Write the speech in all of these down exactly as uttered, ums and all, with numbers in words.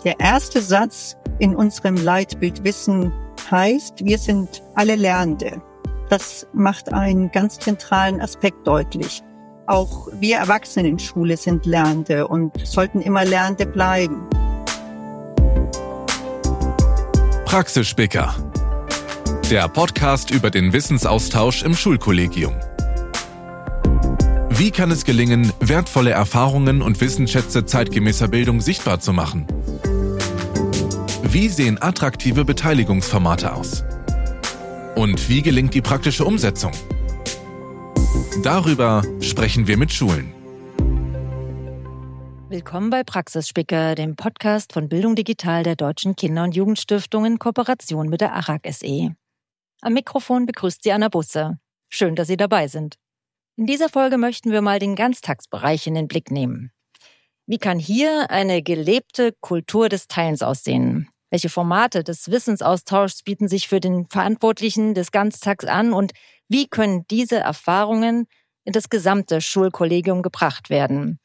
Der erste Satz in unserem Leitbild Wissen heißt, wir sind alle Lernende. Das macht einen ganz zentralen Aspekt deutlich. Auch wir Erwachsene in Schule sind Lernende und sollten immer Lernende bleiben. Praxisspicker. Der Podcast über den Wissensaustausch im Schulkollegium. Wie kann es gelingen, wertvolle Erfahrungen und Wissensschätze zeitgemäßer Bildung sichtbar zu machen? Wie sehen attraktive Beteiligungsformate aus? Und wie gelingt die praktische Umsetzung? Darüber sprechen wir mit Schulen. Willkommen bei Praxisspicker, dem Podcast von Bildung Digital der Deutschen Kinder- und Jugendstiftung in Kooperation mit der A R A G S E. Am Mikrofon begrüßt Sie Anna Busse. Schön, dass Sie dabei sind. In dieser Folge möchten wir mal den Ganztagsbereich in den Blick nehmen. Wie kann hier eine gelebte Kultur des Teilens aussehen? Welche Formate des Wissensaustauschs bieten sich für den Verantwortlichen des Ganztags an und wie können diese Erfahrungen in das gesamte Schulkollegium gebracht werden?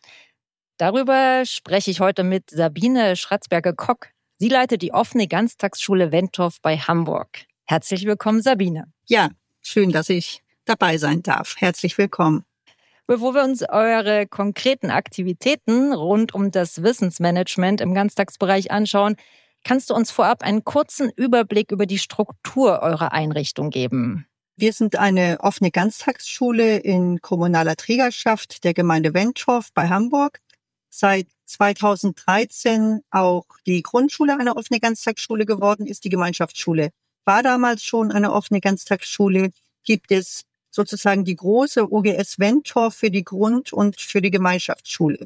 Darüber spreche ich heute mit Sabine Schratzberger-Kock. Sie leitet die offene Ganztagsschule Wentorf bei Hamburg. Herzlich willkommen, Sabine. Ja, schön, dass ich dabei sein darf. Herzlich willkommen. Bevor wir uns eure konkreten Aktivitäten rund um das Wissensmanagement im Ganztagsbereich anschauen, kannst du uns vorab einen kurzen Überblick über die Struktur eurer Einrichtung geben? Wir sind eine offene Ganztagsschule in kommunaler Trägerschaft der Gemeinde Wentorf bei Hamburg. Seit zweitausenddreizehn auch die Grundschule eine offene Ganztagsschule geworden ist. Die Gemeinschaftsschule war damals schon eine offene Ganztagsschule. Gibt es sozusagen die große O G S Wentorf für die Grund- und für die Gemeinschaftsschule.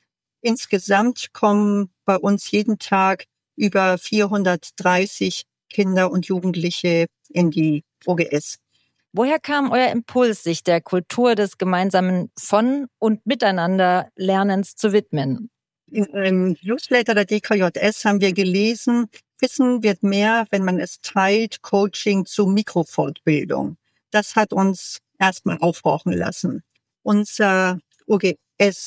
Insgesamt kommen bei uns jeden Tag über vierhundertdreißig Kinder und Jugendliche in die O G S. Woher kam euer Impuls, sich der Kultur des gemeinsamen Von- und Miteinander-Lernens zu widmen? In einem Newsletter der D K J S haben wir gelesen, Wissen wird mehr, wenn man es teilt, Coaching zur Mikrofortbildung. Das hat uns erstmal aufhorchen lassen. Unser O G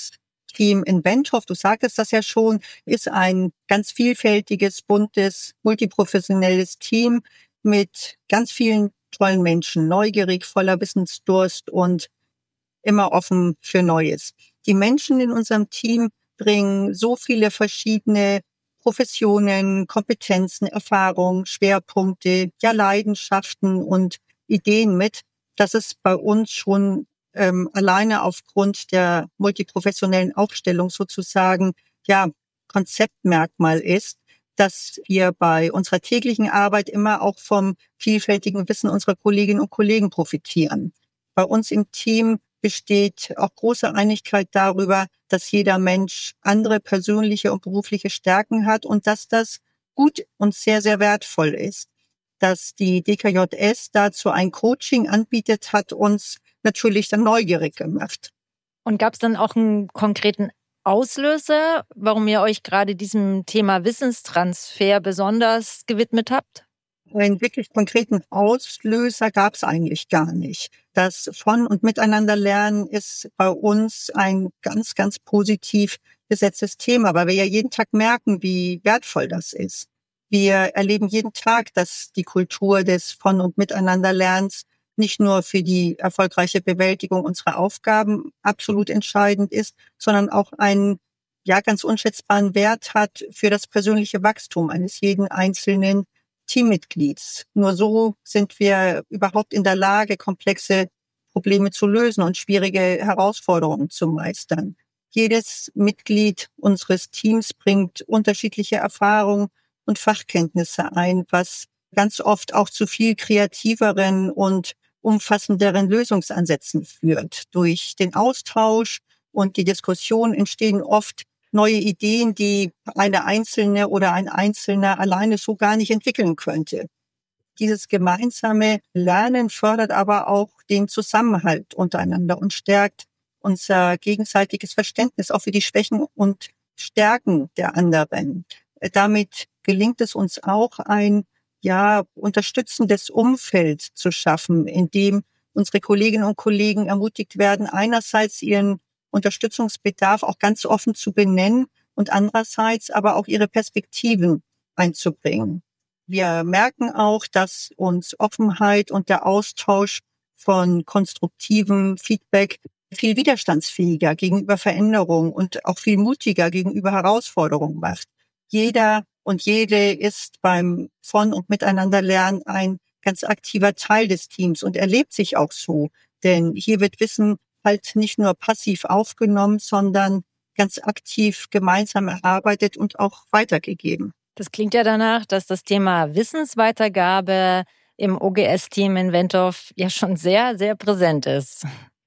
S-Team in Wentorf, du sagtest das ja schon, ist ein ganz vielfältiges, buntes, multiprofessionelles Team mit ganz vielen tollen Menschen, neugierig, voller Wissensdurst und immer offen für Neues. Die Menschen in unserem Team bringen so viele verschiedene Professionen, Kompetenzen, Erfahrungen, Schwerpunkte, ja Leidenschaften und Ideen mit, dass es bei uns schon ähm, alleine aufgrund der multiprofessionellen Aufstellung sozusagen ja Konzeptmerkmal ist, dass wir bei unserer täglichen Arbeit immer auch vom vielfältigen Wissen unserer Kolleginnen und Kollegen profitieren. Bei uns im Team besteht auch große Einigkeit darüber, dass jeder Mensch andere persönliche und berufliche Stärken hat und dass das gut und sehr, sehr wertvoll ist. Dass die D K J S dazu ein Coaching anbietet, hat uns natürlich dann neugierig gemacht. Und gab es dann auch einen konkreten Auslöser, warum ihr euch gerade diesem Thema Wissenstransfer besonders gewidmet habt? Einen wirklich konkreten Auslöser gab es eigentlich gar nicht. Das Von- und Miteinander-Lernen ist bei uns ein ganz, ganz positiv besetztes Thema, weil wir ja jeden Tag merken, wie wertvoll das ist. Wir erleben jeden Tag, dass die Kultur des Von- und Miteinander-Lernens nicht nur für die erfolgreiche Bewältigung unserer Aufgaben absolut entscheidend ist, sondern auch einen ja ganz unschätzbaren Wert hat für das persönliche Wachstum eines jeden einzelnen Teammitglieds. Nur so sind wir überhaupt in der Lage, komplexe Probleme zu lösen und schwierige Herausforderungen zu meistern. Jedes Mitglied unseres Teams bringt unterschiedliche Erfahrungen und Fachkenntnisse ein, was ganz oft auch zu viel kreativeren und umfassenderen Lösungsansätzen führt. Durch den Austausch und die Diskussion entstehen oft neue Ideen, die eine Einzelne oder ein Einzelner alleine so gar nicht entwickeln könnte. Dieses gemeinsame Lernen fördert aber auch den Zusammenhalt untereinander und stärkt unser gegenseitiges Verständnis auch für die Schwächen und Stärken der anderen. Damit gelingt es uns auch, ein ja unterstützendes Umfeld zu schaffen, in dem unsere Kolleginnen und Kollegen ermutigt werden, einerseits ihren Unterstützungsbedarf auch ganz offen zu benennen und andererseits aber auch ihre Perspektiven einzubringen. Wir merken auch, dass uns Offenheit und der Austausch von konstruktivem Feedback viel widerstandsfähiger gegenüber Veränderungen und auch viel mutiger gegenüber Herausforderungen macht. Jeder und jede ist beim Von- und Miteinanderlernen ein ganz aktiver Teil des Teams und erlebt sich auch so. Denn hier wird Wissen halt nicht nur passiv aufgenommen, sondern ganz aktiv gemeinsam erarbeitet und auch weitergegeben. Das klingt ja danach, dass das Thema Wissensweitergabe im O G S-Team in Wentorf ja schon sehr, sehr präsent ist.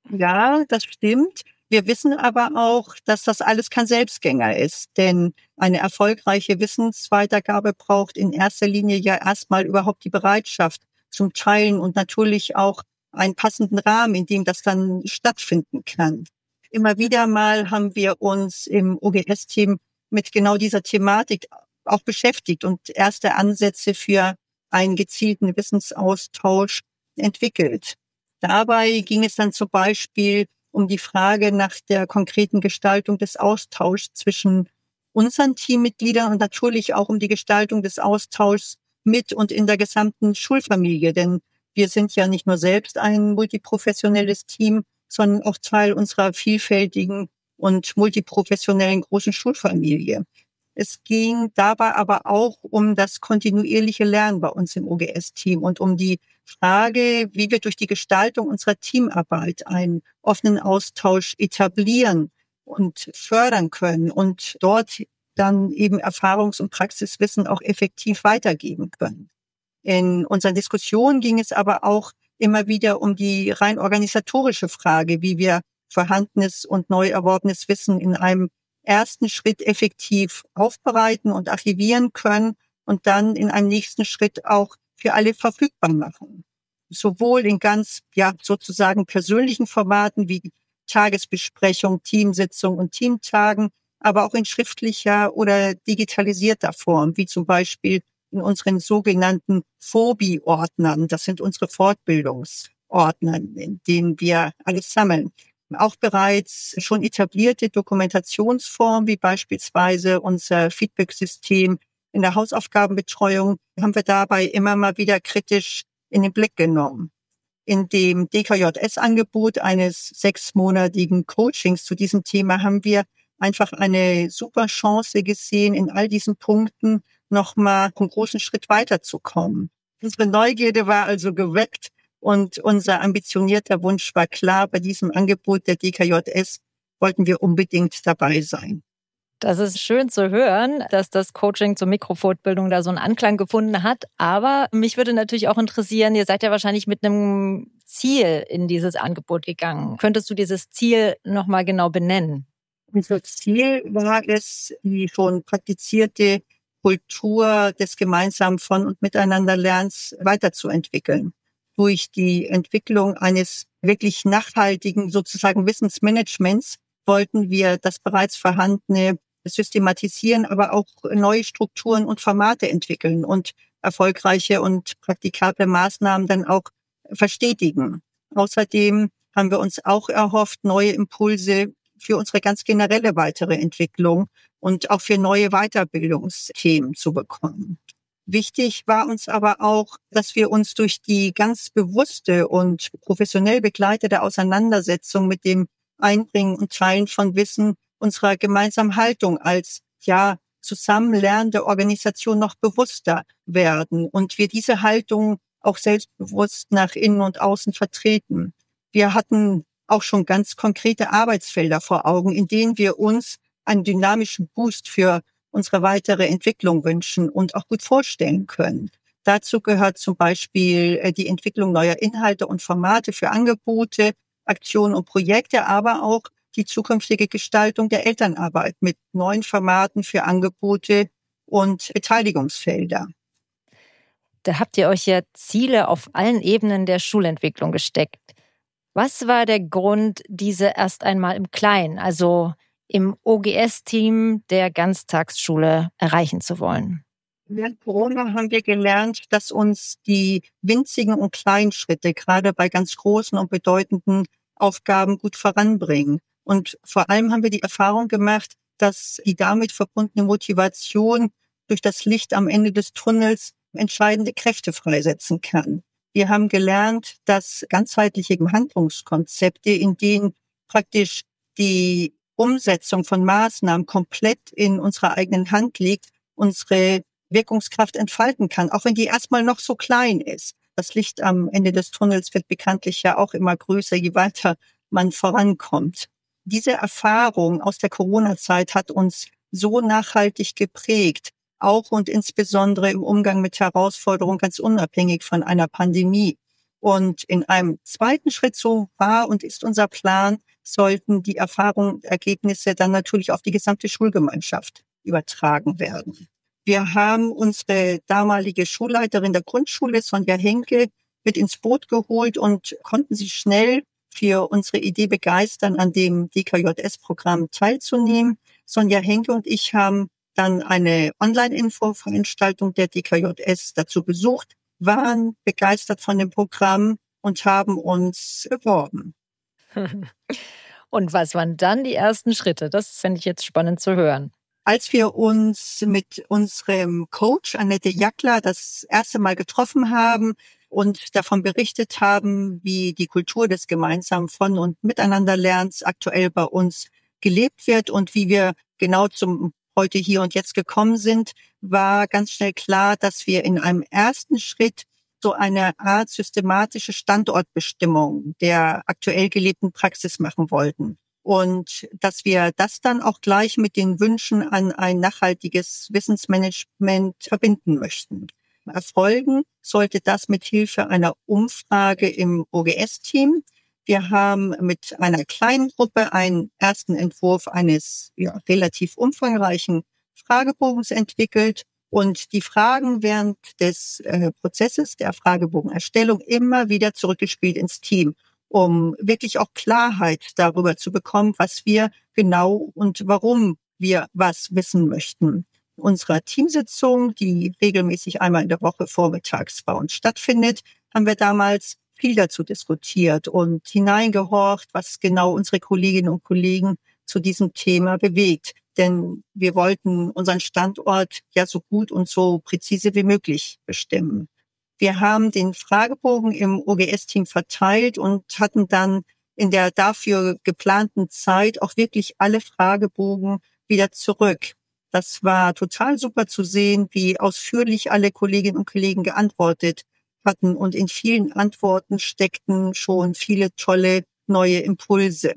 Ja, das stimmt. Wir wissen aber auch, dass das alles kein Selbstgänger ist, denn eine erfolgreiche Wissensweitergabe braucht in erster Linie ja erstmal überhaupt die Bereitschaft zum Teilen und natürlich auch einen passenden Rahmen, in dem das dann stattfinden kann. Immer wieder mal haben wir uns im O G S-Team mit genau dieser Thematik auch beschäftigt und erste Ansätze für einen gezielten Wissensaustausch entwickelt. Dabei ging es dann zum Beispiel um die Frage nach der konkreten Gestaltung des Austauschs zwischen unseren Teammitgliedern und natürlich auch um die Gestaltung des Austauschs mit und in der gesamten Schulfamilie. Denn wir sind ja nicht nur selbst ein multiprofessionelles Team, sondern auch Teil unserer vielfältigen und multiprofessionellen großen Schulfamilie. Es ging dabei aber auch um das kontinuierliche Lernen bei uns im O G S-Team und um die Frage, wie wir durch die Gestaltung unserer Teamarbeit einen offenen Austausch etablieren und fördern können und dort dann eben Erfahrungs- und Praxiswissen auch effektiv weitergeben können. In unseren Diskussionen ging es aber auch immer wieder um die rein organisatorische Frage, wie wir vorhandenes und neu erworbenes Wissen in einem ersten Schritt effektiv aufbereiten und archivieren können und dann in einem nächsten Schritt auch für alle verfügbar machen. Sowohl in ganz, ja, sozusagen persönlichen Formaten wie Tagesbesprechung, Teamsitzung und Teamtagen, aber auch in schriftlicher oder digitalisierter Form, wie zum Beispiel in unseren sogenannten F O B I-Ordnern. Das sind unsere Fortbildungsordner, in denen wir alles sammeln. Auch bereits schon etablierte Dokumentationsformen, wie beispielsweise unser Feedback-System in der Hausaufgabenbetreuung, haben wir dabei immer mal wieder kritisch in den Blick genommen. In dem D K J S-Angebot eines sechsmonatigen Coachings zu diesem Thema haben wir einfach eine super Chance gesehen, in all diesen Punkten nochmal einen großen Schritt weiterzukommen. Unsere Neugierde war also geweckt und unser ambitionierter Wunsch war klar, bei diesem Angebot der D K J S wollten wir unbedingt dabei sein. Das ist schön zu hören, dass das Coaching zur Mikrofortbildung da so einen Anklang gefunden hat. Aber mich würde natürlich auch interessieren, ihr seid ja wahrscheinlich mit einem Ziel in dieses Angebot gegangen. Könntest du dieses Ziel nochmal genau benennen? Unser Ziel war es, die schon praktizierte Kultur des gemeinsamen Von- und Miteinanderlernens weiterzuentwickeln. Durch die Entwicklung eines wirklich nachhaltigen sozusagen Wissensmanagements wollten wir das bereits vorhandene systematisieren, aber auch neue Strukturen und Formate entwickeln und erfolgreiche und praktikable Maßnahmen dann auch verstetigen. Außerdem haben wir uns auch erhofft, neue Impulse für unsere ganz generelle weitere Entwicklung und auch für neue Weiterbildungsthemen zu bekommen. Wichtig war uns aber auch, dass wir uns durch die ganz bewusste und professionell begleitete Auseinandersetzung mit dem Einbringen und Teilen von Wissen unserer gemeinsamen Haltung als, ja, zusammenlernende Organisation noch bewusster werden und wir diese Haltung auch selbstbewusst nach innen und außen vertreten. Wir hatten auch schon ganz konkrete Arbeitsfelder vor Augen, in denen wir uns einen dynamischen Boost für unsere weitere Entwicklung wünschen und auch gut vorstellen können. Dazu gehört zum Beispiel die Entwicklung neuer Inhalte und Formate für Angebote, Aktionen und Projekte, aber auch die zukünftige Gestaltung der Elternarbeit mit neuen Formaten für Angebote und Beteiligungsfelder. Da habt ihr euch ja Ziele auf allen Ebenen der Schulentwicklung gesteckt. Was war der Grund, diese erst einmal im Kleinen, also im O G S-Team der Ganztagsschule erreichen zu wollen? Während Corona haben wir gelernt, dass uns die winzigen und kleinen Schritte gerade bei ganz großen und bedeutenden Aufgaben gut voranbringen. Und vor allem haben wir die Erfahrung gemacht, dass die damit verbundene Motivation durch das Licht am Ende des Tunnels entscheidende Kräfte freisetzen kann. Wir haben gelernt, dass ganzheitliche Handlungskonzepte, in denen praktisch die Umsetzung von Maßnahmen komplett in unserer eigenen Hand liegt, unsere Wirkungskraft entfalten kann, auch wenn die erstmal noch so klein ist. Das Licht am Ende des Tunnels wird bekanntlich ja auch immer größer, je weiter man vorankommt. Diese Erfahrung aus der Corona-Zeit hat uns so nachhaltig geprägt, auch und insbesondere im Umgang mit Herausforderungen ganz unabhängig von einer Pandemie. Und in einem zweiten Schritt, so war und ist unser Plan, sollten die Erfahrungen und Ergebnisse dann natürlich auf die gesamte Schulgemeinschaft übertragen werden. Wir haben unsere damalige Schulleiterin der Grundschule, Sonja Henke, mit ins Boot geholt und konnten sie schnell für unsere Idee begeistern, an dem D K J S-Programm teilzunehmen. Sonja Henke und ich haben dann eine Online-Info-Veranstaltung der D K J S dazu besucht, waren begeistert von dem Programm und haben uns beworben. Und was waren dann die ersten Schritte? Das fände ich jetzt spannend zu hören. Als wir uns mit unserem Coach Annette Jackler das erste Mal getroffen haben und davon berichtet haben, wie die Kultur des gemeinsamen Von- und Miteinanderlernens aktuell bei uns gelebt wird und wie wir genau zum heute hier und jetzt gekommen sind, war ganz schnell klar, dass wir in einem ersten Schritt so eine Art systematische Standortbestimmung der aktuell gelebten Praxis machen wollten. Und dass wir das dann auch gleich mit den Wünschen an ein nachhaltiges Wissensmanagement verbinden möchten. Erfolgen sollte das mit Hilfe einer Umfrage im O G S-Team. Wir haben mit einer kleinen Gruppe einen ersten Entwurf eines ja, relativ umfangreichen Fragebogens entwickelt und die Fragen während des äh, Prozesses der Fragebogenerstellung immer wieder zurückgespielt ins Team, um wirklich auch Klarheit darüber zu bekommen, was wir genau und warum wir was wissen möchten. In unserer Teamsitzung, die regelmäßig einmal in der Woche vormittags bei uns stattfindet, haben wir damals viel dazu diskutiert und hineingehorcht, was genau unsere Kolleginnen und Kollegen zu diesem Thema bewegt. Denn wir wollten unseren Standort ja so gut und so präzise wie möglich bestimmen. Wir haben den Fragebogen im O G S-Team verteilt und hatten dann in der dafür geplanten Zeit auch wirklich alle Fragebogen wieder zurück. Das war total super zu sehen, wie ausführlich alle Kolleginnen und Kollegen geantwortet hatten. Und in vielen Antworten steckten schon viele tolle neue Impulse.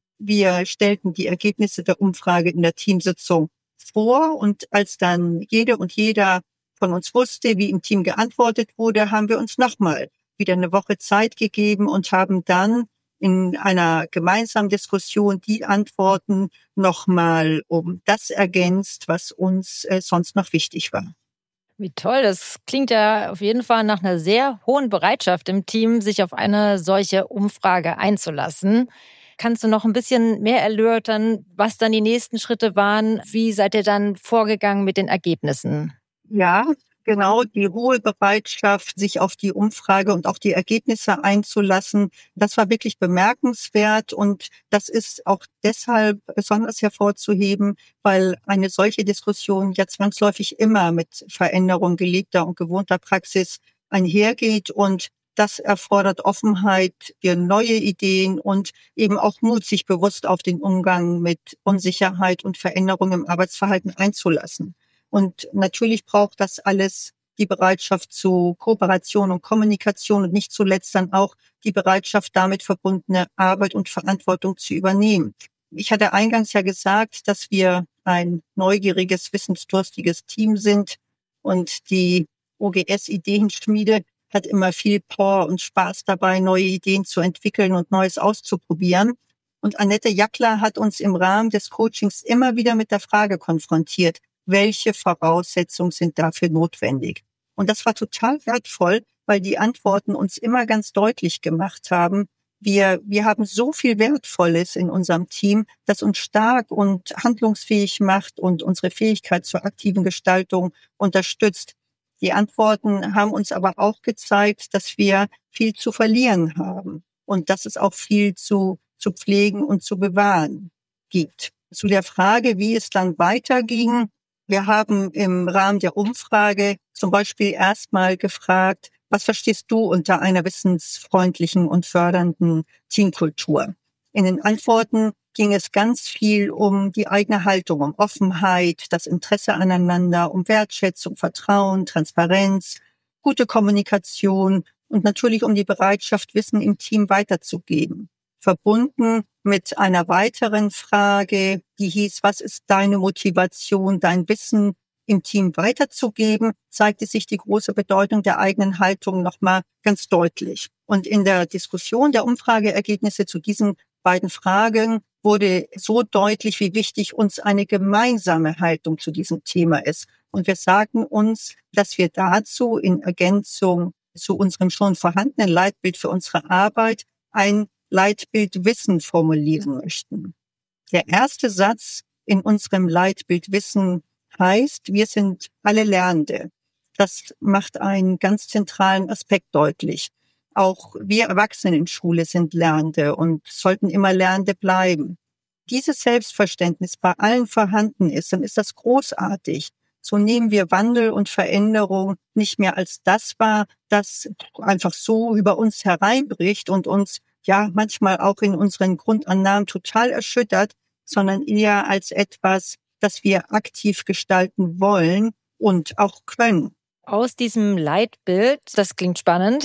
Wir stellten die Ergebnisse der Umfrage in der Teamsitzung vor und als dann jede und jeder von uns wusste, wie im Team geantwortet wurde, haben wir uns nochmal wieder eine Woche Zeit gegeben und haben dann in einer gemeinsamen Diskussion die Antworten nochmal um das ergänzt, was uns äh, sonst noch wichtig war. Wie toll, das klingt ja auf jeden Fall nach einer sehr hohen Bereitschaft im Team, sich auf eine solche Umfrage einzulassen. Kannst du noch ein bisschen mehr erläutern, was dann die nächsten Schritte waren? Wie seid ihr dann vorgegangen mit den Ergebnissen? Ja, genau, die hohe Bereitschaft, sich auf die Umfrage und auch die Ergebnisse einzulassen, das war wirklich bemerkenswert und das ist auch deshalb besonders hervorzuheben, weil eine solche Diskussion ja zwangsläufig immer mit Veränderung gelebter und gewohnter Praxis einhergeht und das erfordert Offenheit für neue Ideen und eben auch Mut, sich bewusst auf den Umgang mit Unsicherheit und Veränderung im Arbeitsverhalten einzulassen. Und natürlich braucht das alles die Bereitschaft zu Kooperation und Kommunikation und nicht zuletzt dann auch die Bereitschaft, damit verbundene Arbeit und Verantwortung zu übernehmen. Ich hatte eingangs ja gesagt, dass wir ein neugieriges, wissensdurstiges Team sind und die O G S-Ideenschmiede hat immer viel Power und Spaß dabei, neue Ideen zu entwickeln und Neues auszuprobieren. Und Annette Jackler hat uns im Rahmen des Coachings immer wieder mit der Frage konfrontiert, welche Voraussetzungen sind dafür notwendig? Und das war total wertvoll, weil die Antworten uns immer ganz deutlich gemacht haben, wir, wir haben so viel Wertvolles in unserem Team, das uns stark und handlungsfähig macht und unsere Fähigkeit zur aktiven Gestaltung unterstützt. Die Antworten haben uns aber auch gezeigt, dass wir viel zu verlieren haben und dass es auch viel zu, zu pflegen und zu bewahren gibt. Zu der Frage, wie es dann weiterging. Wir haben im Rahmen der Umfrage zum Beispiel erstmal gefragt, was verstehst du unter einer wissensfreundlichen und fördernden Teamkultur? In den Antworten ging es ganz viel um die eigene Haltung, um Offenheit, das Interesse aneinander, um Wertschätzung, Vertrauen, Transparenz, gute Kommunikation und natürlich um die Bereitschaft, Wissen im Team weiterzugeben. Verbunden mit einer weiteren Frage, die hieß, was ist deine Motivation, dein Wissen im Team weiterzugeben, zeigte sich die große Bedeutung der eigenen Haltung nochmal ganz deutlich. Und in der Diskussion der Umfrageergebnisse zu diesen beiden Fragen wurde so deutlich, wie wichtig uns eine gemeinsame Haltung zu diesem Thema ist. Und wir sagen uns, dass wir dazu in Ergänzung zu unserem schon vorhandenen Leitbild für unsere Arbeit ein Leitbild Wissen formulieren möchten. Der erste Satz in unserem Leitbild Wissen heißt, wir sind alle Lernende. Das macht einen ganz zentralen Aspekt deutlich. Auch wir Erwachsene in Schule sind Lernende und sollten immer Lernende bleiben. Dieses Selbstverständnis bei allen vorhanden ist, dann ist das großartig. So nehmen wir Wandel und Veränderung nicht mehr als das wahr, das einfach so über uns hereinbricht und uns ja manchmal auch in unseren Grundannahmen total erschüttert, sondern eher als etwas, das wir aktiv gestalten wollen und auch können. Aus diesem Leitbild, das klingt spannend,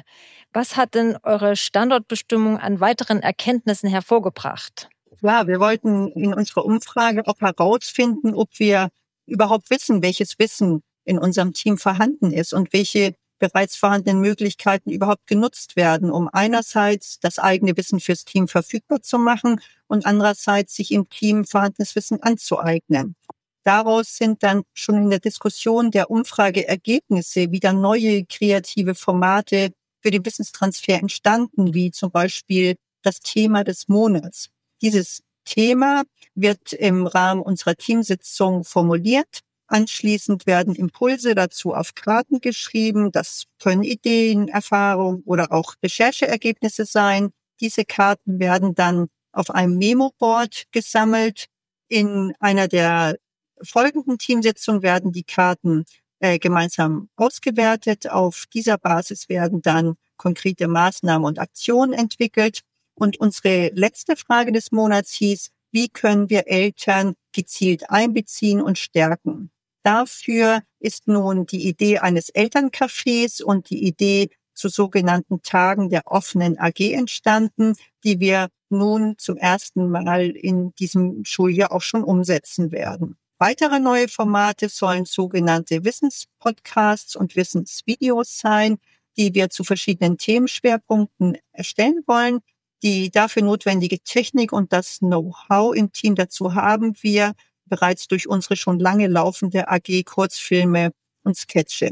was hat denn eure Standortbestimmung an weiteren Erkenntnissen hervorgebracht? Ja, wir wollten in unserer Umfrage auch herausfinden, ob wir überhaupt wissen, welches Wissen in unserem Team vorhanden ist und welche bereits vorhandenen Möglichkeiten überhaupt genutzt werden, um einerseits das eigene Wissen fürs Team verfügbar zu machen und andererseits sich im Team vorhandenes Wissen anzueignen. Daraus sind dann schon in der Diskussion der Umfrageergebnisse wieder neue kreative Formate für den Wissenstransfer entstanden, wie zum Beispiel das Thema des Monats. Dieses Thema wird im Rahmen unserer Teamsitzung formuliert. Anschließend werden Impulse dazu auf Karten geschrieben. Das können Ideen, Erfahrungen oder auch Rechercheergebnisse sein. Diese Karten werden dann auf einem Memo-Board gesammelt. In einer der folgenden Teamsitzungen werden die Karten äh, gemeinsam ausgewertet. Auf dieser Basis werden dann konkrete Maßnahmen und Aktionen entwickelt. Und unsere letzte Frage des Monats hieß, wie können wir Eltern gezielt einbeziehen und stärken? Dafür ist nun die Idee eines Elterncafés und die Idee zu sogenannten Tagen der offenen A G entstanden, die wir nun zum ersten Mal in diesem Schuljahr auch schon umsetzen werden. Weitere neue Formate sollen sogenannte Wissenspodcasts und Wissensvideos sein, die wir zu verschiedenen Themenschwerpunkten erstellen wollen. Die dafür notwendige Technik und das Know-how im Team dazu haben wir bereits durch unsere schon lange laufende A G Kurzfilme und Sketche.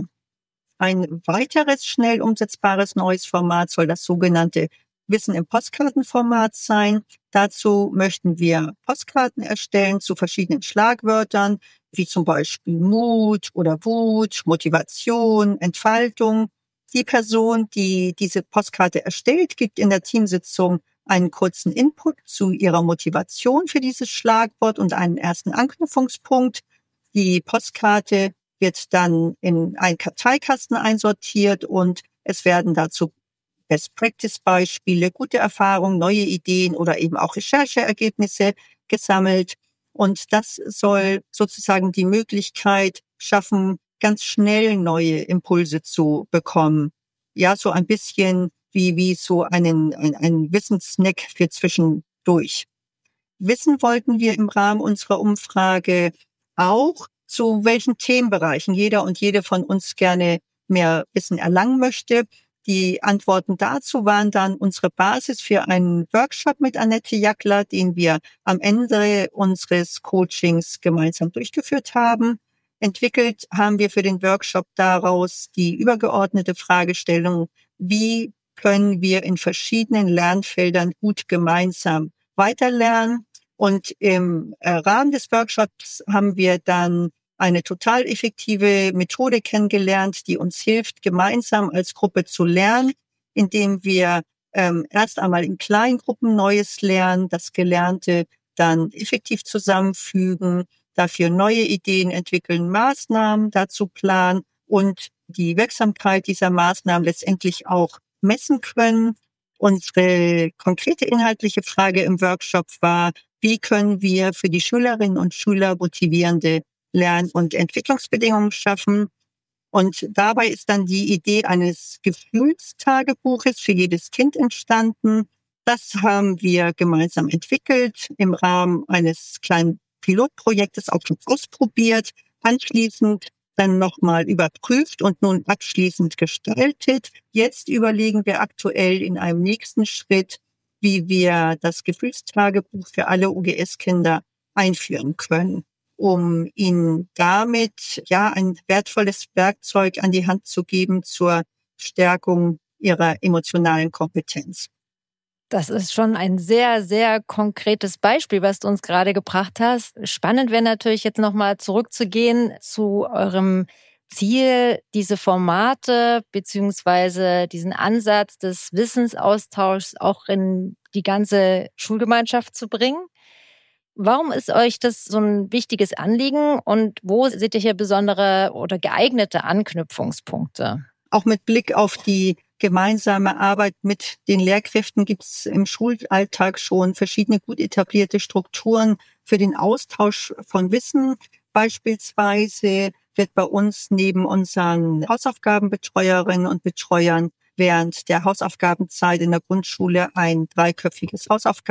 Ein weiteres schnell umsetzbares neues Format soll das sogenannte Wissen im Postkartenformat sein. Dazu möchten wir Postkarten erstellen zu verschiedenen Schlagwörtern, wie zum Beispiel Mut oder Wut, Motivation, Entfaltung. Die Person, die diese Postkarte erstellt, gibt in der Teamsitzung einen kurzen Input zu ihrer Motivation für dieses Schlagwort und einen ersten Anknüpfungspunkt. Die Postkarte wird dann in einen Karteikasten einsortiert und es werden dazu Best-Practice-Beispiele, gute Erfahrungen, neue Ideen oder eben auch Rechercheergebnisse gesammelt. Und das soll sozusagen die Möglichkeit schaffen, ganz schnell neue Impulse zu bekommen. Ja, so ein bisschen wie, wie so einen, ein, ein Wissenssnack für zwischendurch. Wissen wollten wir im Rahmen unserer Umfrage auch, zu welchen Themenbereichen jeder und jede von uns gerne mehr Wissen erlangen möchte. Die Antworten dazu waren dann unsere Basis für einen Workshop mit Annette Jackler, den wir am Ende unseres Coachings gemeinsam durchgeführt haben. Entwickelt haben wir für den Workshop daraus die übergeordnete Fragestellung, wie können wir in verschiedenen Lernfeldern gut gemeinsam weiterlernen. Und im Rahmen des Workshops haben wir dann eine total effektive Methode kennengelernt, die uns hilft, gemeinsam als Gruppe zu lernen, indem wir ähm, erst einmal in kleinen Gruppen Neues lernen, das Gelernte dann effektiv zusammenfügen, dafür neue Ideen entwickeln, Maßnahmen dazu planen und die Wirksamkeit dieser Maßnahmen letztendlich auch messen können. Unsere konkrete inhaltliche Frage im Workshop war, wie können wir für die Schülerinnen und Schüler motivierende Lern- und Entwicklungsbedingungen schaffen? Und dabei ist dann die Idee eines Gefühlstagebuches für jedes Kind entstanden. Das haben wir gemeinsam entwickelt, im Rahmen eines kleinen Pilotprojektes auch schon ausprobiert, anschließend dann nochmal überprüft und nun abschließend gestaltet. Jetzt überlegen wir aktuell in einem nächsten Schritt, wie wir das Gefühlstagebuch für alle O G S-Kinder einführen können, um ihnen damit ja ein wertvolles Werkzeug an die Hand zu geben zur Stärkung ihrer emotionalen Kompetenz. Das ist schon ein sehr, sehr konkretes Beispiel, was du uns gerade gebracht hast. Spannend wäre natürlich jetzt nochmal zurückzugehen zu eurem Ziel, diese Formate beziehungsweise diesen Ansatz des Wissensaustauschs auch in die ganze Schulgemeinschaft zu bringen. Warum ist euch das so ein wichtiges Anliegen und wo seht ihr hier besondere oder geeignete Anknüpfungspunkte? Auch mit Blick auf die gemeinsame Arbeit mit den Lehrkräften gibt es im Schulalltag schon verschiedene gut etablierte Strukturen für den Austausch von Wissen. Beispielsweise wird bei uns neben unseren Hausaufgabenbetreuerinnen und Betreuern während der Hausaufgabenzeit in der Grundschule ein dreiköpfiges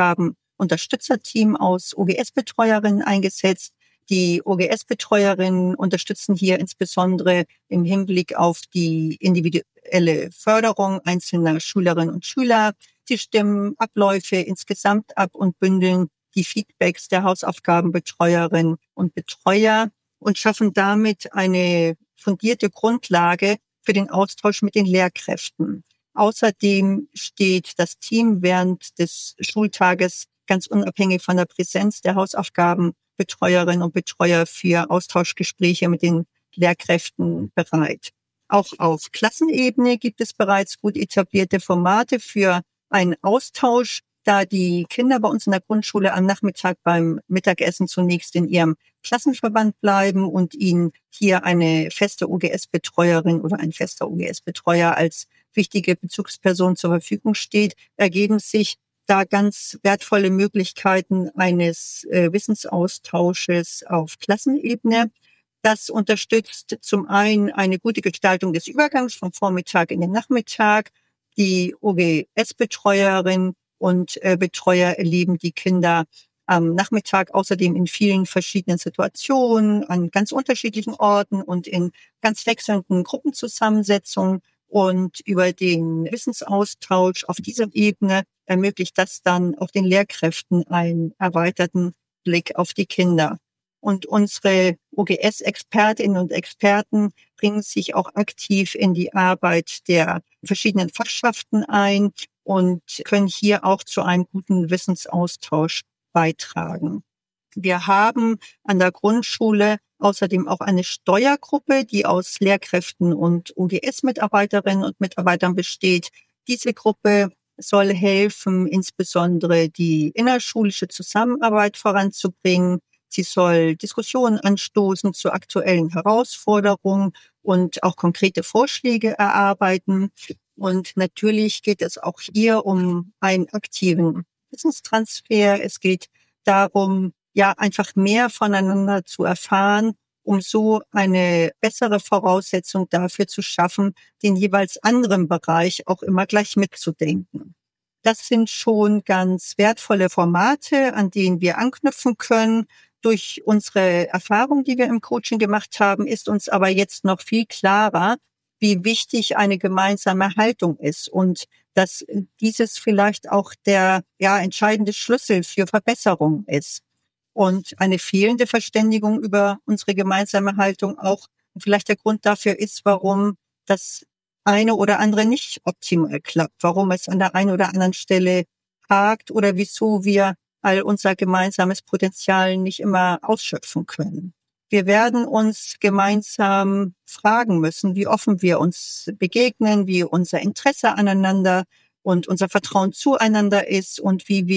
Hausaufgabenunterstützerteam aus O G S-Betreuerinnen eingesetzt. Die O G S-Betreuerinnen unterstützen hier insbesondere im Hinblick auf die individuelle Förderung einzelner Schülerinnen und Schüler. Sie stimmen Abläufe insgesamt ab und bündeln die Feedbacks der Hausaufgabenbetreuerinnen und Betreuer und schaffen damit eine fundierte Grundlage für den Austausch mit den Lehrkräften. Außerdem steht das Team während des Schultages ganz unabhängig von der Präsenz der Hausaufgabenbetreuerinnen und Betreuer für Austauschgespräche mit den Lehrkräften bereit. Auch auf Klassenebene gibt es bereits gut etablierte Formate für einen Austausch, da die Kinder bei uns in der Grundschule am Nachmittag beim Mittagessen zunächst in ihrem Klassenverband bleiben und ihnen hier eine feste O G S-Betreuerin oder ein fester O G S-Betreuer als wichtige Bezugsperson zur Verfügung steht, ergeben sich da ganz wertvolle Möglichkeiten eines äh, Wissensaustausches auf Klassenebene. Das unterstützt zum einen eine gute Gestaltung des Übergangs vom Vormittag in den Nachmittag. Die O G S-Betreuerin und äh, Betreuer erleben die Kinder am Nachmittag außerdem in vielen verschiedenen Situationen, an ganz unterschiedlichen Orten und in ganz wechselnden Gruppenzusammensetzungen. Und über den Wissensaustausch auf dieser Ebene ermöglicht das dann auch den Lehrkräften einen erweiterten Blick auf die Kinder. Und unsere O G S-Expertinnen und Experten bringen sich auch aktiv in die Arbeit der verschiedenen Fachschaften ein und können hier auch zu einem guten Wissensaustausch beitragen. Wir haben an der Grundschule außerdem auch eine Steuergruppe, die aus Lehrkräften und O G S-Mitarbeiterinnen und Mitarbeitern besteht. Diese Gruppe soll helfen, insbesondere die innerschulische Zusammenarbeit voranzubringen. Sie soll Diskussionen anstoßen zu aktuellen Herausforderungen und auch konkrete Vorschläge erarbeiten. Und natürlich geht es auch hier um einen aktiven Wissenstransfer. Es geht darum, ja, einfach mehr voneinander zu erfahren, um so eine bessere Voraussetzung dafür zu schaffen, den jeweils anderen Bereich auch immer gleich mitzudenken. Das sind schon ganz wertvolle Formate, an denen wir anknüpfen können. Durch unsere Erfahrung, die wir im Coaching gemacht haben, ist uns aber jetzt noch viel klarer, wie wichtig eine gemeinsame Haltung ist und dass dieses vielleicht auch der ja entscheidende Schlüssel für Verbesserung ist. Und eine fehlende Verständigung über unsere gemeinsame Haltung auch vielleicht der Grund dafür ist, warum das eine oder andere nicht optimal klappt, warum es an der einen oder anderen Stelle hakt oder wieso wir all unser gemeinsames Potenzial nicht immer ausschöpfen können. Wir werden uns gemeinsam fragen müssen, wie offen wir uns begegnen, wie unser Interesse aneinander und unser Vertrauen zueinander ist und wie wir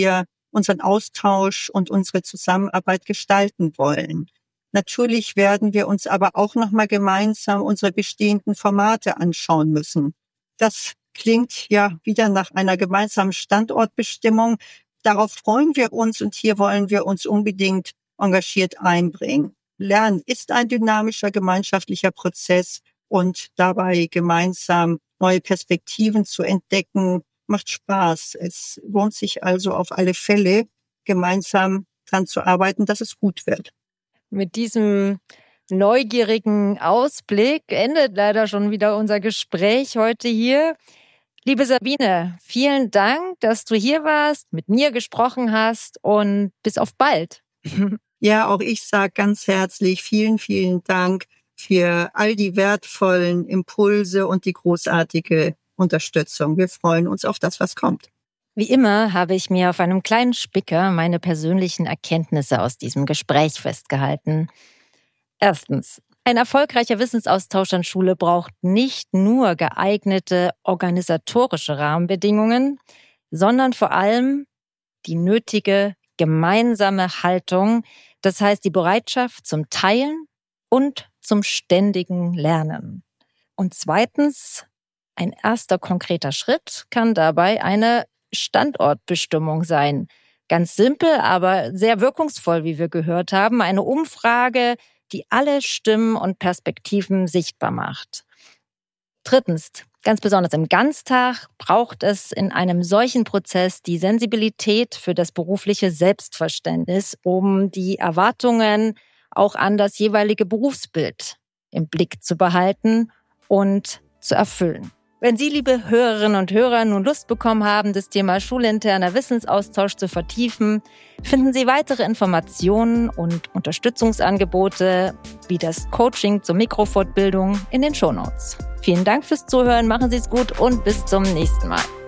unseren Austausch und unsere Zusammenarbeit gestalten wollen. Natürlich werden wir uns aber auch nochmal gemeinsam unsere bestehenden Formate anschauen müssen. Das klingt ja wieder nach einer gemeinsamen Standortbestimmung. Darauf freuen wir uns und hier wollen wir uns unbedingt engagiert einbringen. Lernen ist ein dynamischer gemeinschaftlicher Prozess und dabei gemeinsam neue Perspektiven zu entdecken, macht Spaß. Es lohnt sich also auf alle Fälle, gemeinsam dran zu arbeiten, dass es gut wird. Mit diesem neugierigen Ausblick endet leider schon wieder unser Gespräch heute hier. Liebe Sabine, vielen Dank, dass du hier warst, mit mir gesprochen hast und bis auf bald. Ja, auch ich sage ganz herzlich vielen, vielen Dank für all die wertvollen Impulse und die großartige Unterstützung. Wir freuen uns auf das, was kommt. Wie immer habe ich mir auf einem kleinen Spicker meine persönlichen Erkenntnisse aus diesem Gespräch festgehalten. Erstens. Ein erfolgreicher Wissensaustausch an Schule braucht nicht nur geeignete organisatorische Rahmenbedingungen, sondern vor allem die nötige gemeinsame Haltung, das heißt die Bereitschaft zum Teilen und zum ständigen Lernen. Und zweitens, ein erster konkreter Schritt kann dabei eine Standortbestimmung sein. Ganz simpel, aber sehr wirkungsvoll, wie wir gehört haben. Eine Umfrage, die alle Stimmen und Perspektiven sichtbar macht. Drittens, ganz besonders im Ganztag braucht es in einem solchen Prozess die Sensibilität für das berufliche Selbstverständnis, um die Erwartungen auch an das jeweilige Berufsbild im Blick zu behalten und zu erfüllen. Wenn Sie, liebe Hörerinnen und Hörer, nun Lust bekommen haben, das Thema schulinterner Wissensaustausch zu vertiefen, finden Sie weitere Informationen und Unterstützungsangebote wie das Coaching zur Mikrofortbildung in den Shownotes. Vielen Dank fürs Zuhören, machen Sie es gut und bis zum nächsten Mal.